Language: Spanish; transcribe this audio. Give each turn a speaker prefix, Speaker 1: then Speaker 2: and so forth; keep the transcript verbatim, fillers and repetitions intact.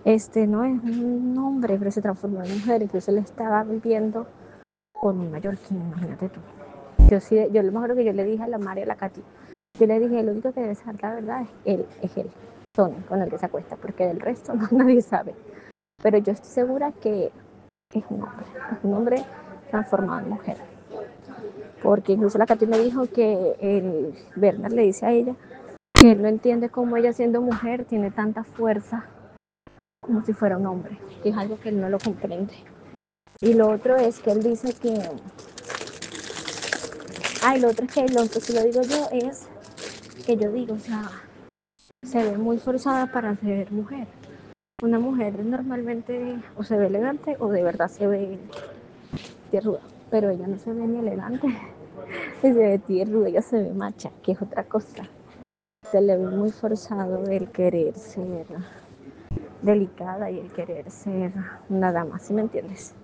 Speaker 1: Este no es un hombre, pero se transformó en mujer. Incluso él estaba viviendo con un mallorquín, imagínate tú. Yo sí, yo lo mejor que yo le dije a la María, a la Katy, yo le dije, el único que debe saber la verdad es él, es él, Tony, con el que se acuesta, porque del resto no, nadie sabe. Pero yo estoy segura que es un hombre, es un hombre transformado en mujer. Porque incluso la Katy me dijo que el Bernard le dice a ella que él no entiende cómo ella siendo mujer tiene tanta fuerza como si fuera un hombre, que es algo que él no lo comprende. Y lo otro es que él dice que, ay, ah, lo otro es que, lo otro, si lo digo yo, es que yo digo, o sea, se ve muy forzada para ser mujer. Una mujer normalmente o se ve elegante o de verdad se ve tierruda, pero ella no se ve ni elegante ni se ve tierruda, ella se ve macha, que es otra cosa. Se le ve muy forzado el querer ser delicada y el querer ser una dama, ¿sí me entiendes?